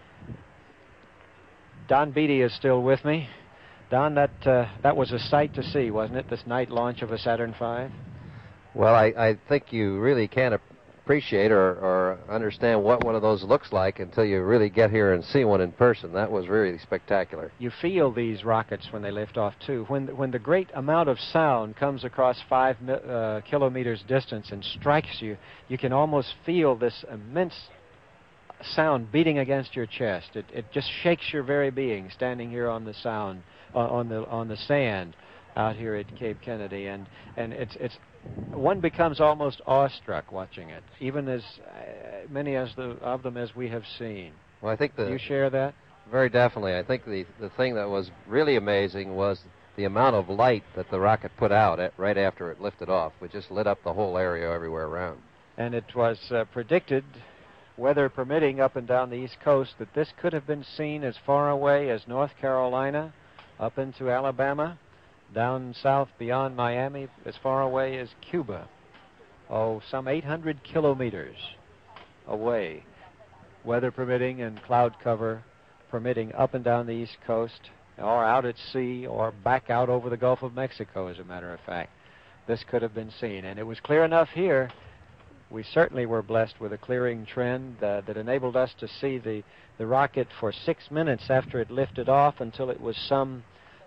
Speaker 4: Don Beatty is still with me. Don, that was a sight to see, wasn't it, this night launch of a Saturn V?
Speaker 6: Well, I think you really can't appreciate or understand what one of those looks like until you really get here and see one in person. That was really spectacular.
Speaker 4: You feel these rockets when they lift off, too. When the great amount of sound comes across 5 kilometers distance and strikes you, you can almost feel this immense sound beating against your chest. It just shakes your very being standing here on the sound, on the sand out here at Cape Kennedy, and it's one becomes almost awestruck watching it, even as many of them as we have seen.
Speaker 6: Well, I think
Speaker 4: do you share that?
Speaker 6: Very definitely. I think the thing that was really amazing was the amount of light that the rocket put out right after it lifted off. It just lit up the whole area everywhere around.
Speaker 4: And it was predicted, weather permitting, up and down the East Coast, that this could have been seen as far away as North Carolina, up into Alabama, down south beyond Miami, as far away as Cuba. Oh, some 800 kilometers away, weather permitting and cloud cover permitting, up and down the East Coast, or out at sea, or back out over the Gulf of Mexico, as a matter of fact. This could have been seen, and it was clear enough here. We certainly were blessed with a clearing trend that enabled us to see the rocket for 6 minutes after it lifted off until it was some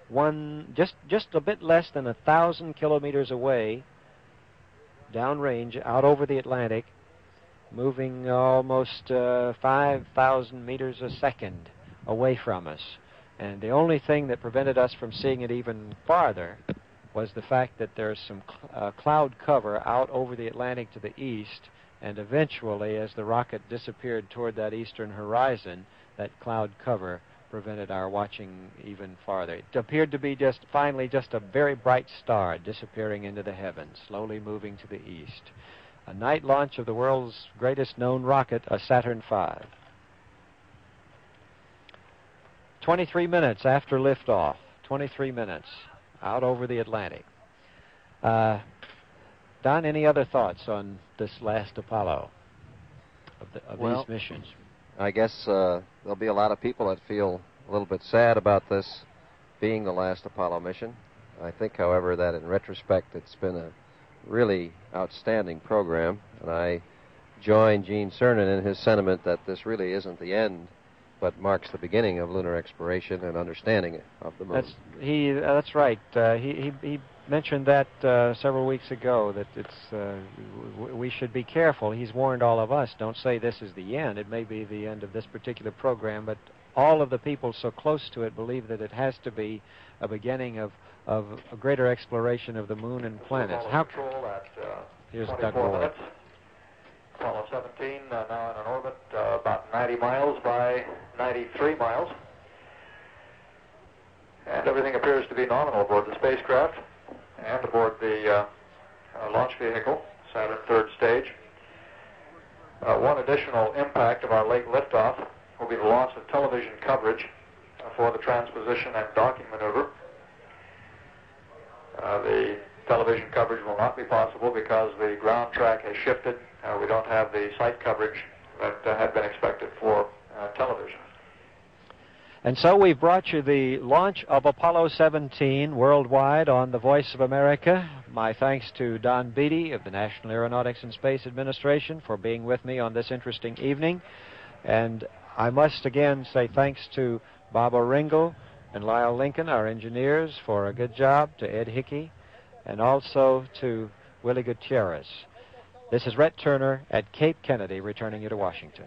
Speaker 4: just a bit less than 1,000 kilometers away, downrange, out over the Atlantic, moving almost 5,000 meters a second away from us. And the only thing that prevented us from seeing it even farther was the fact that there's some cloud cover out over the Atlantic to the east, and eventually, as the rocket disappeared toward that eastern horizon, that cloud cover prevented our watching even farther. It appeared to be finally just a very bright star disappearing into the heavens, slowly moving to the east. A night launch of the world's greatest known rocket, a Saturn V. 23 minutes after liftoff, 23 minutes out over the Atlantic. Don, any other thoughts on this last Apollo of these missions?
Speaker 6: I guess there'll be a lot of people that feel a little bit sad about this being the last Apollo mission. I think, however, that in retrospect it's been a really outstanding program, and I join Gene Cernan in his sentiment that this really isn't the end, but marks the beginning of lunar exploration and understanding of the moon.
Speaker 4: That's right. He mentioned that several weeks ago, that we should be careful. He's warned all of us, don't say this is the end. It may be the end of this particular program, but all of the people so close to it believe that it has to be a beginning of a greater exploration of the moon and planets.
Speaker 9: Here's Doug Ward. Apollo 17 now in an orbit about 90 miles by 93 miles. And everything appears to be nominal aboard the spacecraft and aboard the launch vehicle, Saturn third stage. One additional impact of our late liftoff will be the loss of television coverage for the transposition and docking maneuver. The television coverage will not be possible because the ground track has shifted. We don't have the site coverage that had been expected for television.
Speaker 4: And so we've brought you the launch of Apollo 17 worldwide on the Voice of America. My thanks to Don Beatty of the National Aeronautics and Space Administration for being with me on this interesting evening. And I must again say thanks to Bob O'Ringle and Lyle Lincoln, our engineers, for a good job, to Ed Hickey, and also to Willie Gutierrez. This is Rhett Turner at Cape Kennedy, returning you to Washington.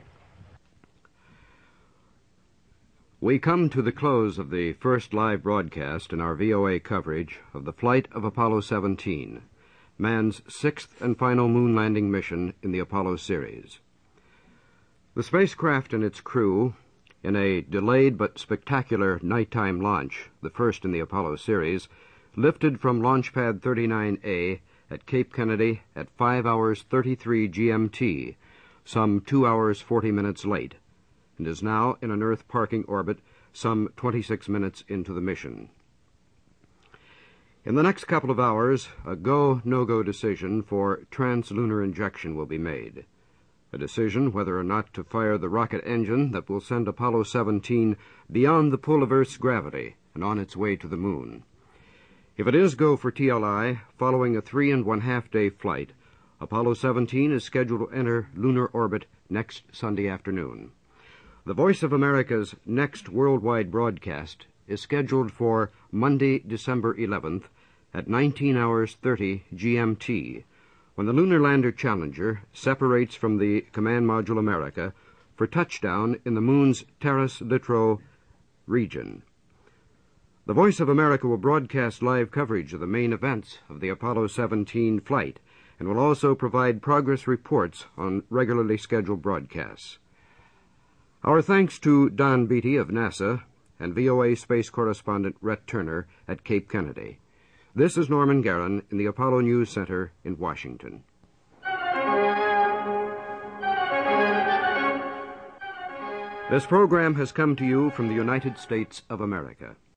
Speaker 1: We come to the close of the first live broadcast in our VOA coverage of the flight of Apollo 17, man's sixth and final moon landing mission in the Apollo series. The spacecraft and its crew, in a delayed but spectacular nighttime launch, the first in the Apollo series, lifted from Launch Pad 39A at Cape Kennedy at 5 hours 33 GMT, some 2 hours 40 minutes late, and is now in an Earth parking orbit some 26 minutes into the mission. In the next couple of hours, a go-no-go decision for translunar injection will be made. A decision whether or not to fire the rocket engine that will send Apollo 17 beyond the pull of Earth's gravity and on its way to the moon. If it is go for TLI, following a 3.5-day flight, Apollo 17 is scheduled to enter lunar orbit next Sunday afternoon. The Voice of America's next worldwide broadcast is scheduled for Monday, December 11th at 19 hours 30 GMT, when the Lunar Lander Challenger separates from the Command Module America for touchdown in the Moon's Taurus-Littrow region. The Voice of America will broadcast live coverage of the main events of the Apollo 17 flight and will also provide progress reports on regularly scheduled broadcasts. Our thanks to Don Beatty of NASA and VOA space correspondent Rhett Turner at Cape Kennedy. This is Norman Guerin in the Apollo News Center in Washington. This program has come to you from the United States of America.